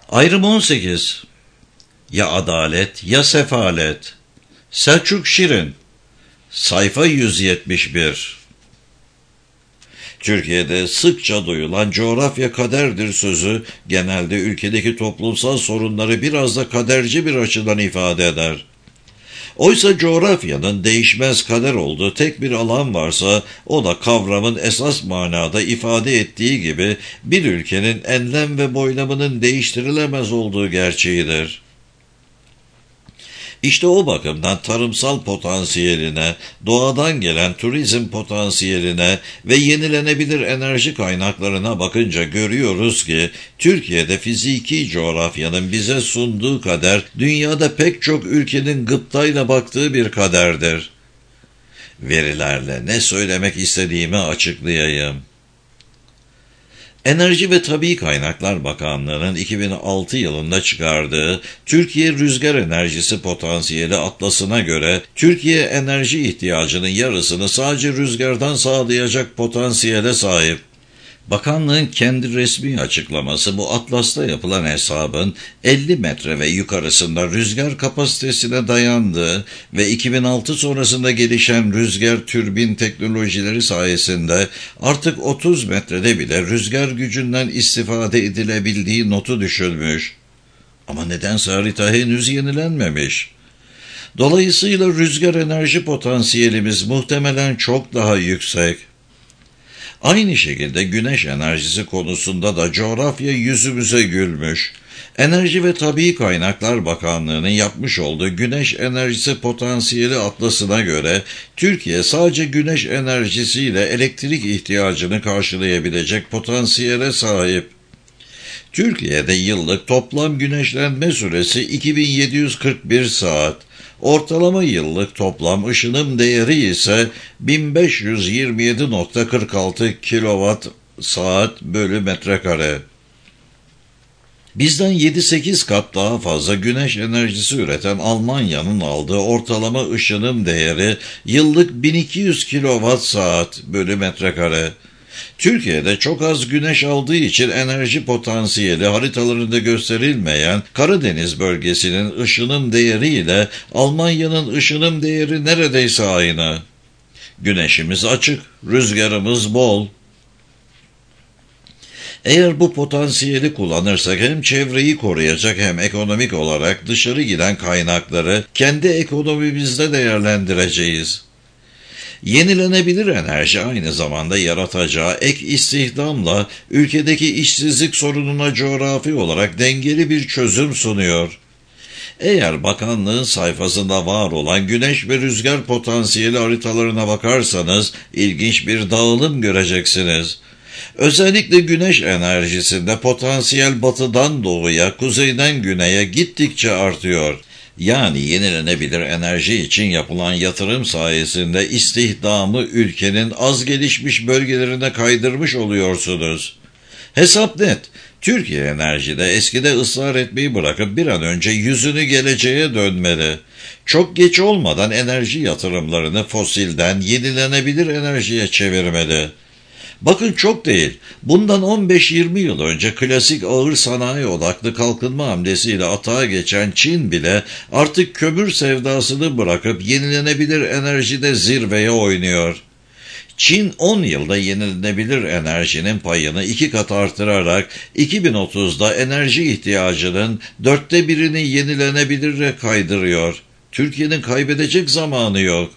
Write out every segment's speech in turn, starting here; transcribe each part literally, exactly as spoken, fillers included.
Ayrım on sekiz. Ya adalet ya sefalet. Selçuk Şirin. Sayfa yüz yetmiş bir. Türkiye'de sıkça duyulan coğrafya kaderdir sözü genelde ülkedeki toplumsal sorunları biraz da kaderci bir açıdan ifade eder. Oysa coğrafyanın değişmez kader olduğu tek bir alan varsa o da kavramın esas manada ifade ettiği gibi bir ülkenin enlem ve boylamının değiştirilemez olduğu gerçeğidir. İşte o bakımdan tarımsal potansiyeline, doğadan gelen turizm potansiyeline ve yenilenebilir enerji kaynaklarına bakınca görüyoruz ki Türkiye'de fiziki coğrafyanın bize sunduğu kader dünyada pek çok ülkenin gıptayla baktığı bir kaderdir. Verilerle ne söylemek istediğimi açıklayayım. Enerji ve Tabii Kaynaklar Bakanlığı'nın iki bin altı yılında çıkardığı Türkiye Rüzgar Enerjisi Potansiyeli Atlası'na göre Türkiye enerji ihtiyacının yarısını sadece rüzgardan sağlayacak potansiyele sahip. Bakanlığın kendi resmi açıklaması bu atlasta yapılan hesabın elli metre ve yukarısında rüzgar kapasitesine dayandığı ve iki bin altı sonrasında gelişen rüzgar türbin teknolojileri sayesinde artık otuz metrede bile rüzgar gücünden istifade edilebildiği notu düşülmüş. Ama nedense harita henüz yenilenmemiş. Dolayısıyla rüzgar enerji potansiyelimiz muhtemelen çok daha yüksek. Aynı şekilde güneş enerjisi konusunda da coğrafya yüzümüze gülmüş. Enerji ve Tabii Kaynaklar Bakanlığı'nın yapmış olduğu güneş enerjisi potansiyeli atlasına göre Türkiye sadece güneş enerjisiyle elektrik ihtiyacını karşılayabilecek potansiyele sahip. Türkiye'de yıllık toplam güneşlenme süresi iki bin yedi yüz kırk bir saat. Ortalama yıllık toplam ışınım değeri ise bin beş yüz yirmi yedi virgül kırk altı kilowatt saat bölü metrekare. Bizden yedi sekiz kat daha fazla güneş enerjisi üreten Almanya'nın aldığı ortalama ışınım değeri yıllık bin iki yüz kilowatt saat bölü metrekare. Türkiye'de çok az güneş aldığı için enerji potansiyeli haritalarında gösterilmeyen Karadeniz bölgesinin ışınım değeriyle Almanya'nın ışınım değeri neredeyse aynı. Güneşimiz açık, rüzgarımız bol. Eğer bu potansiyeli kullanırsak hem çevreyi koruyacak hem ekonomik olarak dışarı giden kaynakları kendi ekonomimizde değerlendireceğiz. Yenilenebilir enerji aynı zamanda yaratacağı ek istihdamla ülkedeki işsizlik sorununa coğrafi olarak dengeli bir çözüm sunuyor. Eğer bakanlığın sayfasında var olan güneş ve rüzgar potansiyeli haritalarına bakarsanız ilginç bir dağılım göreceksiniz. Özellikle güneş enerjisinde potansiyel batıdan doğuya, kuzeyden güneye gittikçe artıyor. Yani yenilenebilir enerji için yapılan yatırım sayesinde istihdamı ülkenin az gelişmiş bölgelerine kaydırmış oluyorsunuz. Hesap net. Türkiye enerjide eskide ısrar etmeyi bırakıp bir an önce yüzünü geleceğe dönmeli. Çok geç olmadan enerji yatırımlarını fosilden yenilenebilir enerjiye çevirmeli. Bakın çok değil, bundan on beş yirmi yıl önce klasik ağır sanayi odaklı kalkınma hamlesiyle atağa geçen Çin bile artık kömür sevdasını bırakıp yenilenebilir enerjide zirveye oynuyor. Çin on yılda yenilenebilir enerjinin payını iki kat artırarak iki bin otuzda enerji ihtiyacının dörtte birini yenilenebilire kaydırıyor. Türkiye'nin kaybedecek zamanı yok.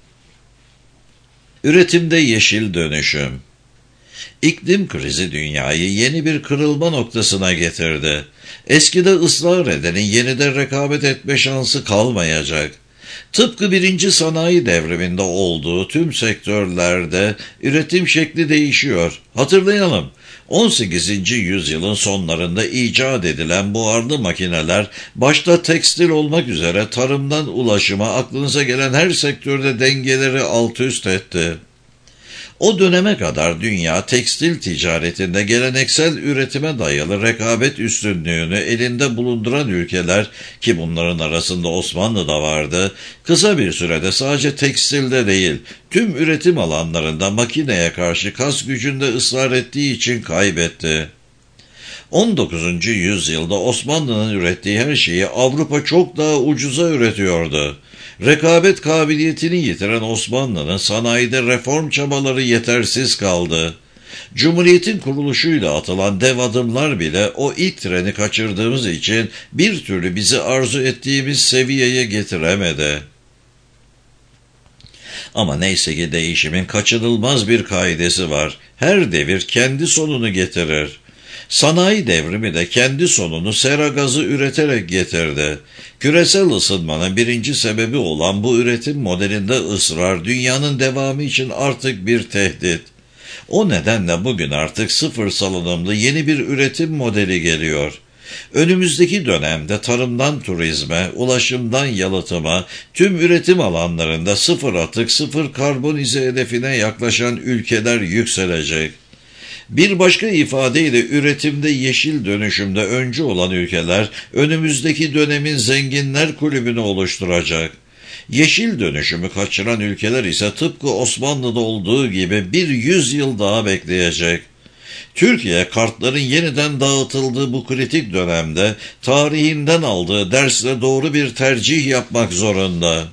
Üretimde yeşil dönüşüm. İklim krizi dünyayı yeni bir kırılma noktasına getirdi. Eskide ısrar edenin yeniden rekabet etme şansı kalmayacak. Tıpkı birinci sanayi devriminde olduğu tüm sektörlerde üretim şekli değişiyor. Hatırlayalım, on sekizinci yüzyılın sonlarında icat edilen buharlı makineler, başta tekstil olmak üzere tarımdan ulaşıma aklınıza gelen her sektörde dengeleri alt üst etti. O döneme kadar dünya tekstil ticaretinde geleneksel üretime dayalı rekabet üstünlüğünü elinde bulunduran ülkeler, ki bunların arasında Osmanlı da vardı, kısa bir sürede sadece tekstilde değil, tüm üretim alanlarında makineye karşı kas gücünde ısrar ettiği için kaybetti. on dokuzuncu yüzyılda Osmanlı'nın ürettiği her şeyi Avrupa çok daha ucuza üretiyordu. Rekabet kabiliyetini yitiren Osmanlı'nın sanayide reform çabaları yetersiz kaldı. Cumhuriyetin kuruluşuyla atılan dev adımlar bile o ilk treni kaçırdığımız için bir türlü bizi arzu ettiğimiz seviyeye getiremedi. Ama neyse ki değişimin kaçınılmaz bir kaidesi var. Her devir kendi sonunu getirir. Sanayi devrimi de kendi sonunu sera gazı üreterek getirdi. Küresel ısınmanın birinci sebebi olan bu üretim modelinde ısrar, dünyanın devamı için artık bir tehdit. O nedenle bugün artık sıfır salınımlı yeni bir üretim modeli geliyor. Önümüzdeki dönemde tarımdan turizme, ulaşımdan yalıtıma, tüm üretim alanlarında sıfır atık, sıfır karbonize hedefine yaklaşan ülkeler yükselecek. Bir başka ifadeyle üretimde yeşil dönüşümde öncü olan ülkeler önümüzdeki dönemin zenginler kulübünü oluşturacak. Yeşil dönüşümü kaçıran ülkeler ise tıpkı Osmanlı'da olduğu gibi bir yüzyıl daha bekleyecek. Türkiye kartların yeniden dağıtıldığı bu kritik dönemde tarihinden aldığı dersle doğru bir tercih yapmak zorunda.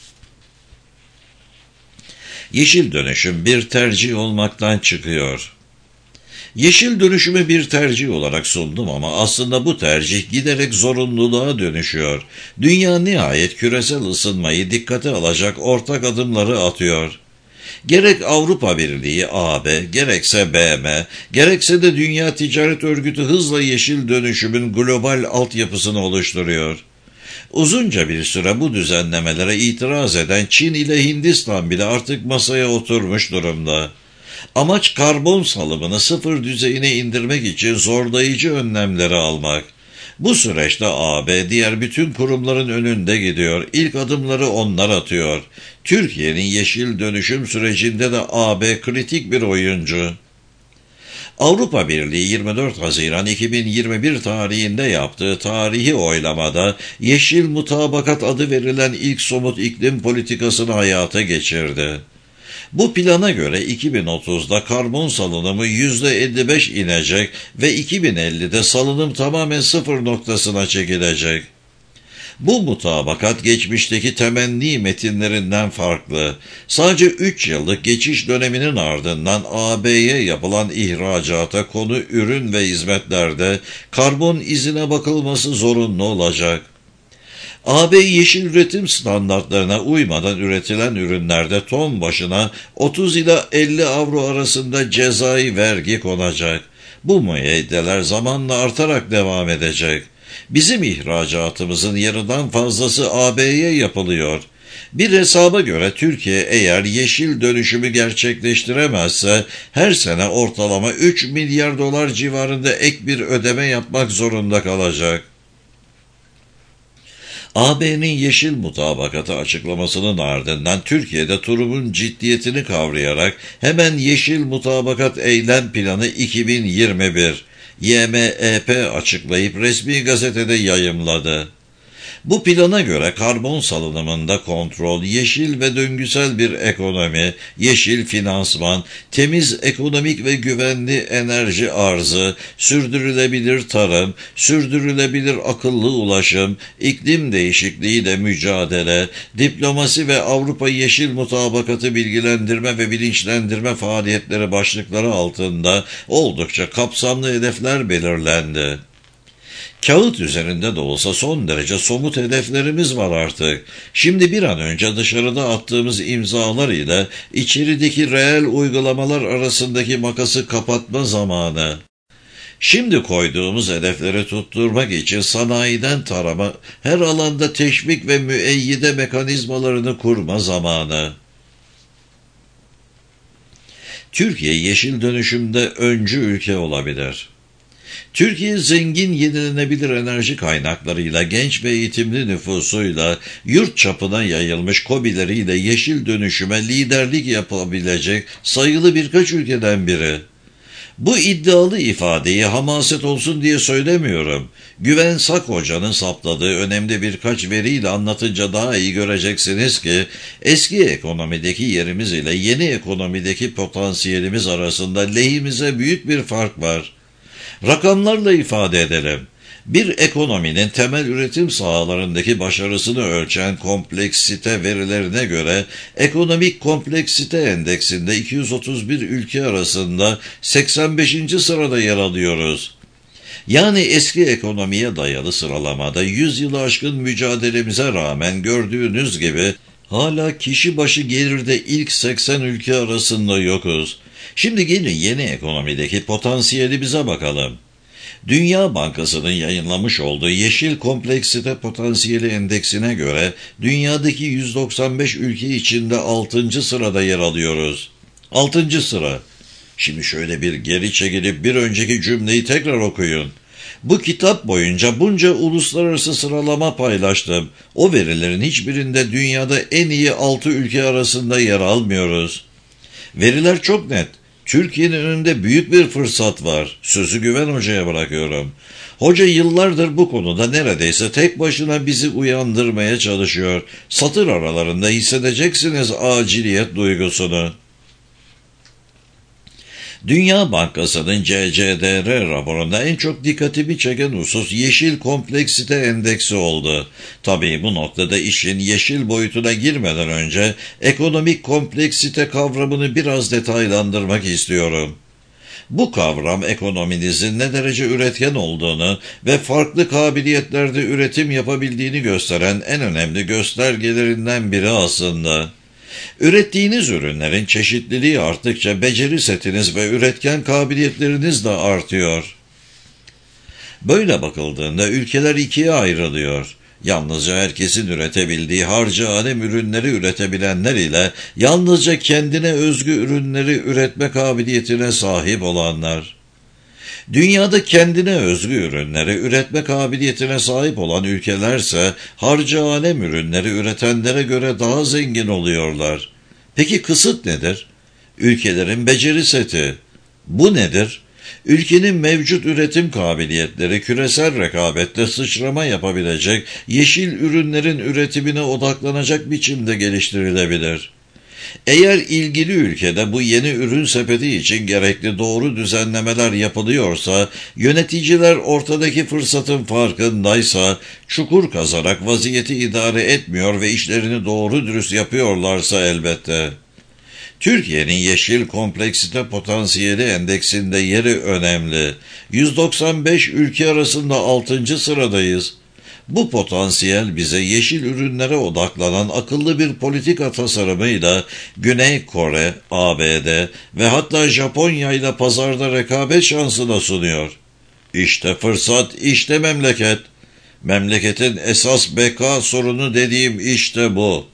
Yeşil dönüşüm bir tercih olmaktan çıkıyor. Yeşil dönüşümü bir tercih olarak sundum ama aslında bu tercih giderek zorunluluğa dönüşüyor. Dünya nihayet küresel ısınmayı dikkate alacak ortak adımları atıyor. Gerek Avrupa Birliği A B, gerekse B M, gerekse de Dünya Ticaret Örgütü hızla yeşil dönüşümün global altyapısını oluşturuyor. Uzunca bir süre bu düzenlemelere itiraz eden Çin ile Hindistan bile artık masaya oturmuş durumda. Amaç karbon salımını sıfır düzeyine indirmek için zorlayıcı önlemleri almak. Bu süreçte A B diğer bütün kurumların önünde gidiyor. İlk adımları onlar atıyor. Türkiye'nin yeşil dönüşüm sürecinde de A B kritik bir oyuncu. Avrupa Birliği yirmi dört Haziran iki bin yirmi bir tarihinde yaptığı tarihi oylamada Yeşil Mutabakat adı verilen ilk somut iklim politikasını hayata geçirdi. Bu plana göre iki bin otuzda karbon salınımı yüzde elli beş inecek ve iki bin ellide salınım tamamen sıfır noktasına çekilecek. Bu mutabakat geçmişteki temenni metinlerinden farklı. Sadece üç yıllık geçiş döneminin ardından A B'ye yapılan ihracata konu ürün ve hizmetlerde karbon izine bakılması zorunlu olacak. A B yeşil üretim standartlarına uymadan üretilen ürünlerde ton başına otuz ila elli avro arasında cezai vergi konacak. Bu müeyyideler zamanla artarak devam edecek. Bizim ihracatımızın yarıdan fazlası A B'ye yapılıyor. Bir hesaba göre Türkiye eğer yeşil dönüşümü gerçekleştiremezse her sene ortalama üç milyar dolar civarında ek bir ödeme yapmak zorunda kalacak. A B'nin yeşil mutabakatı açıklamasının ardından Türkiye'de durumun ciddiyetini kavrayarak hemen yeşil mutabakat eylem planı iki bin yirmi bir Y M E P açıklayıp resmi gazetede yayımladı. Bu plana göre karbon salınımında kontrol, yeşil ve döngüsel bir ekonomi, yeşil finansman, temiz ekonomik ve güvenli enerji arzı, sürdürülebilir tarım, sürdürülebilir akıllı ulaşım, iklim değişikliğiyle mücadele, diplomasi ve Avrupa Yeşil Mutabakatı bilgilendirme ve bilinçlendirme faaliyetleri başlıkları altında oldukça kapsamlı hedefler belirlendi. Kağıt üzerinde de olsa son derece somut hedeflerimiz var artık. Şimdi bir an önce dışarıda attığımız imzalar ile içerideki reel uygulamalar arasındaki makası kapatma zamanı. Şimdi koyduğumuz hedefleri tutturmak için sanayiden tarama, her alanda teşvik ve müeyyide mekanizmalarını kurma zamanı. Türkiye yeşil dönüşümde öncü ülke olabilir. Türkiye zengin yenilenebilir enerji kaynaklarıyla, genç ve eğitimli nüfusuyla, yurt çapına yayılmış KOBİ'leriyle yeşil dönüşüme liderlik yapabilecek sayılı birkaç ülkeden biri. Bu iddialı ifadeyi hamaset olsun diye söylemiyorum. Güven Sak Hoca'nın saptadığı önemli birkaç veriyle anlatınca daha iyi göreceksiniz ki eski ekonomideki yerimiz ile yeni ekonomideki potansiyelimiz arasında lehimize büyük bir fark var. Rakamlarla ifade edelim. Bir ekonominin temel üretim sahalarındaki başarısını ölçen kompleksite verilerine göre ekonomik kompleksite endeksinde iki yüz otuz bir ülke arasında seksen beşinci sırada yer alıyoruz. Yani eski ekonomiye dayalı sıralamada yüz yılı aşkın mücadelemize rağmen gördüğünüz gibi hala kişi başı gelirde ilk seksen ülke arasında yokuz. Şimdi gelin yeni ekonomideki potansiyelimize bakalım. Dünya Bankası'nın yayınlamış olduğu Yeşil Kompleksite Potansiyeli Endeksine göre dünyadaki yüz doksan beş ülke içinde altıncı sırada yer alıyoruz. altıncı sıra. Şimdi şöyle bir geri çekilip bir önceki cümleyi tekrar okuyun. Bu kitap boyunca bunca uluslararası sıralama paylaştım. O verilerin hiçbirinde dünyada en iyi altı ülke arasında yer almıyoruz. Veriler çok net. Türkiye'nin önünde büyük bir fırsat var. Sözü Güven Hoca'ya bırakıyorum. Hoca yıllardır bu konuda neredeyse tek başına bizi uyandırmaya çalışıyor. Satır aralarında hissedeceksiniz aciliyet duygusunu. Dünya Bankası'nın C C D R raporunda en çok dikkatimi çeken husus Yeşil Kompleksite Endeksi oldu. Tabii bu noktada işin yeşil boyutuna girmeden önce ekonomik kompleksite kavramını biraz detaylandırmak istiyorum. Bu kavram ekonominizin ne derece üretken olduğunu ve farklı kabiliyetlerde üretim yapabildiğini gösteren en önemli göstergelerinden biri aslında. Ürettiğiniz ürünlerin çeşitliliği arttıkça beceri setiniz ve üretken kabiliyetleriniz de artıyor. Böyle bakıldığında ülkeler ikiye ayrılıyor. Yalnızca herkesin üretebildiği harcı alem ürünleri üretebilenler ile yalnızca kendine özgü ürünleri üretme kabiliyetine sahip olanlar. Dünyada kendine özgü ürünleri üretme kabiliyetine sahip olan ülkelerse harcı alem ürünleri üretenlere göre daha zengin oluyorlar. Peki kısıt nedir? Ülkelerin beceri seti. Bu nedir? Ülkenin mevcut üretim kabiliyetleri küresel rekabette sıçrama yapabilecek yeşil ürünlerin üretimine odaklanacak biçimde geliştirilebilir. Eğer ilgili ülkede bu yeni ürün sepeti için gerekli doğru düzenlemeler yapılıyorsa, yöneticiler ortadaki fırsatın farkındaysa, çukur kazarak vaziyeti idare etmiyor ve işlerini doğru dürüst yapıyorlarsa elbette. Türkiye'nin Yeşil Kompleksite Potansiyeli Endeksinde yeri önemli. yüz doksan beş ülke arasında altıncı sıradayız. Bu potansiyel bize yeşil ürünlere odaklanan akıllı bir politika tasarımıyla Güney Kore, A B D ve hatta Japonya ile pazarda rekabet şansı da sunuyor. İşte fırsat, işte memleket. Memleketin esas beka sorunu dediğim işte bu.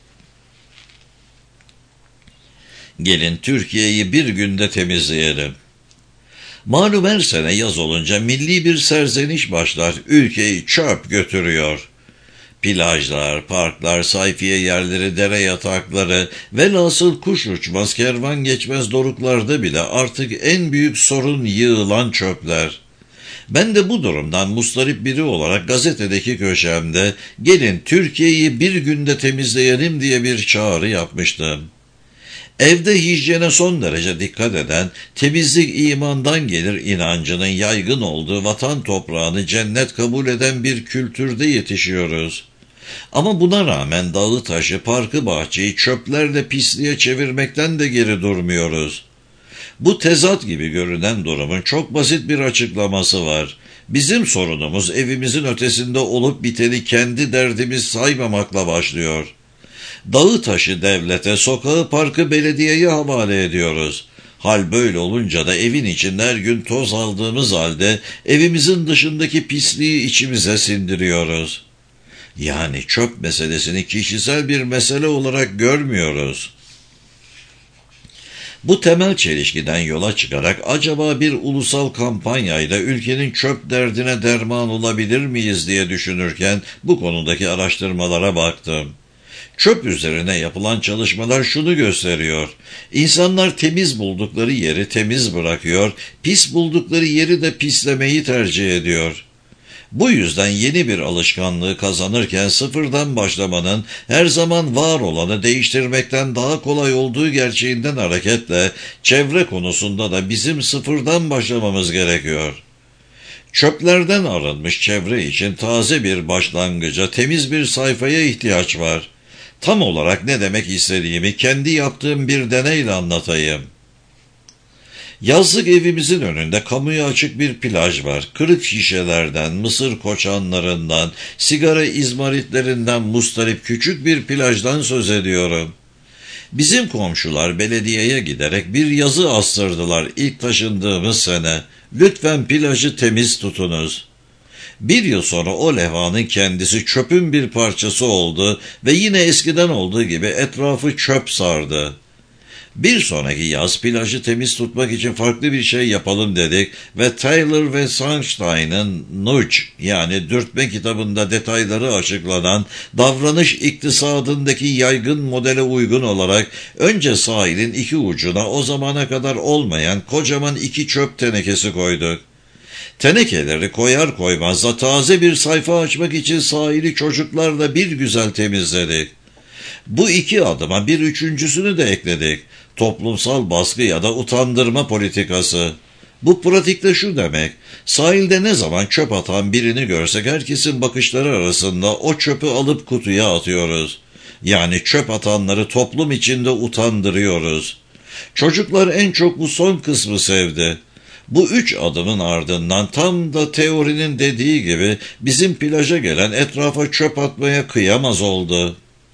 Gelin Türkiye'yi bir günde temizleyelim. Malum her sene yaz olunca milli bir serzeniş başlar, ülkeyi çöp götürüyor. Plajlar, parklar, sayfiye yerleri, dere yatakları, velhasıl kuş uçmaz, kervan geçmez doruklarda bile artık en büyük sorun yığılan çöpler. Ben de bu durumdan mustarip biri olarak gazetedeki köşemde gelin Türkiye'yi bir günde temizleyelim diye bir çağrı yapmıştım. Evde hijyene son derece dikkat eden, temizlik imandan gelir inancının yaygın olduğu vatan toprağını cennet kabul eden bir kültürde yetişiyoruz. Ama buna rağmen dağı taşı, parkı bahçeyi çöplerle pisliğe çevirmekten de geri durmuyoruz. Bu tezat gibi görünen durumun çok basit bir açıklaması var. Bizim sorunumuz evimizin ötesinde olup biteni kendi derdimiz saymamakla başlıyor. Dağı taşı devlete, sokağı parkı belediyeye havale ediyoruz. Hal böyle olunca da evin içinde her gün toz aldığımız halde evimizin dışındaki pisliği içimize sindiriyoruz. Yani çöp meselesini kişisel bir mesele olarak görmüyoruz. Bu temel çelişkiden yola çıkarak acaba bir ulusal kampanyayla ülkenin çöp derdine derman olabilir miyiz diye düşünürken bu konudaki araştırmalara baktım. Çöp üzerine yapılan çalışmalar şunu gösteriyor. İnsanlar temiz buldukları yeri temiz bırakıyor, pis buldukları yeri de pislemeyi tercih ediyor. Bu yüzden yeni bir alışkanlığı kazanırken sıfırdan başlamanın her zaman var olanı değiştirmekten daha kolay olduğu gerçeğinden hareketle çevre konusunda da bizim sıfırdan başlamamız gerekiyor. Çöplerden arınmış çevre için taze bir başlangıca, temiz bir sayfaya ihtiyaç var. Tam olarak ne demek istediğimi kendi yaptığım bir deneyle anlatayım. Yazlık evimizin önünde kamuya açık bir plaj var. Kırık şişelerden, mısır koçanlarından, sigara izmaritlerinden mustarip küçük bir plajdan söz ediyorum. Bizim komşular belediyeye giderek bir yazı astırdılar ilk taşındığımız sene. Lütfen plajı temiz tutunuz. Bir yıl sonra o levhanın kendisi çöpün bir parçası oldu ve yine eskiden olduğu gibi etrafı çöp sardı. Bir sonraki yaz plajı temiz tutmak için farklı bir şey yapalım dedik ve Taylor ve Sunstein'ın Nudge yani dürtme kitabında detayları açıklanan davranış iktisadındaki yaygın modele uygun olarak önce sahilin iki ucuna o zamana kadar olmayan kocaman iki çöp tenekesi koyduk. Tenekeleri koyar koymaz da taze bir sayfa açmak için sahili çocuklarla bir güzel temizledik. Bu iki adıma bir üçüncüsünü de ekledik. Toplumsal baskı ya da utandırma politikası. Bu pratikte şu demek, sahilde ne zaman çöp atan birini görsek herkesin bakışları arasında o çöpü alıp kutuya atıyoruz. Yani çöp atanları toplum içinde utandırıyoruz. Çocuklar en çok bu son kısmı sevdi. Bu üç adımın ardından tam da teorinin dediği gibi bizim plaja gelen etrafa çöp atmaya kıyamaz oldu.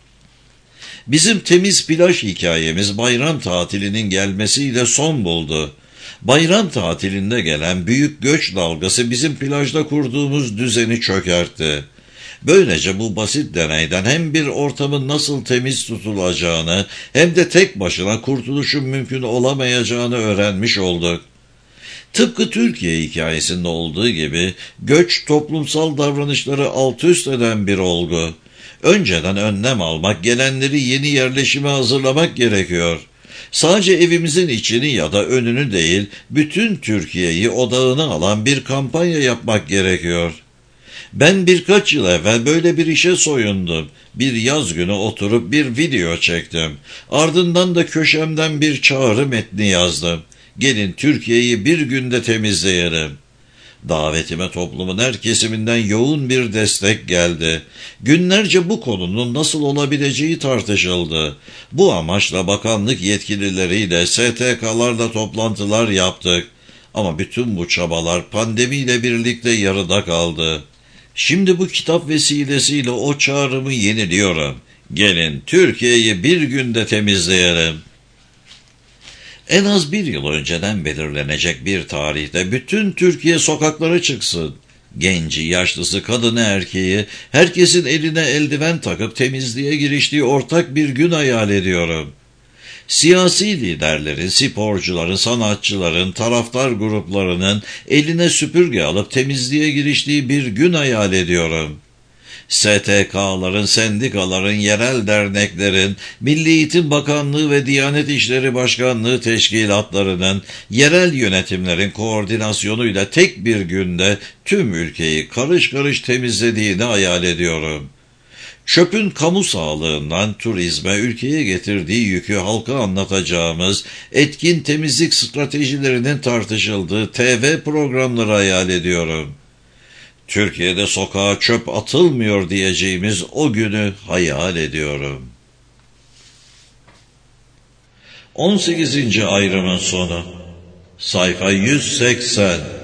Bizim temiz plaj hikayemiz bayram tatilinin gelmesiyle son buldu. Bayram tatilinde gelen büyük göç dalgası bizim plajda kurduğumuz düzeni çökertti. Böylece bu basit deneyden hem bir ortamın nasıl temiz tutulacağını hem de tek başına kurtuluşun mümkün olamayacağını öğrenmiş olduk. Tıpkı Türkiye hikayesinde olduğu gibi göç toplumsal davranışları alt üst eden bir olgu. Önceden önlem almak, gelenleri yeni yerleşime hazırlamak gerekiyor. Sadece evimizin içini ya da önünü değil, bütün Türkiye'yi odağına alan bir kampanya yapmak gerekiyor. Ben birkaç yıl evvel böyle bir işe soyundum. Bir yaz günü oturup bir video çektim. Ardından da köşemden bir çağrı metni yazdım. Gelin Türkiye'yi bir günde temizleyelim. Davetime toplumun her kesiminden yoğun bir destek geldi. Günlerce bu konunun nasıl olabileceği tartışıldı. Bu amaçla bakanlık yetkilileriyle, S T K'larla toplantılar yaptık. Ama bütün bu çabalar pandemiyle birlikte yarıda kaldı. Şimdi bu kitap vesilesiyle o çağrımı yeniliyorum. Gelin Türkiye'yi bir günde temizleyelim. En az bir yıl önceden belirlenecek bir tarihte bütün Türkiye sokaklara çıksın. Genci, yaşlısı, kadını, erkeği, herkesin eline eldiven takıp temizliğe giriştiği ortak bir gün hayal ediyorum. Siyasi liderlerin, sporcuların, sanatçıların, taraftar gruplarının eline süpürge alıp temizliğe giriştiği bir gün hayal ediyorum. S T K'ların, sendikaların, yerel derneklerin, Milli Eğitim Bakanlığı ve Diyanet İşleri Başkanlığı teşkilatlarının, yerel yönetimlerin koordinasyonuyla tek bir günde tüm ülkeyi karış karış temizlediğini hayal ediyorum. Çöpün kamu sağlığından turizme, ülkeye getirdiği yükü halka anlatacağımız etkin temizlik stratejilerinin tartışıldığı T V programları hayal ediyorum. Türkiye'de sokağa çöp atılmıyor diyeceğimiz o günü hayal ediyorum. on sekizinci ayrımın sonu. Sayfa yüz seksen.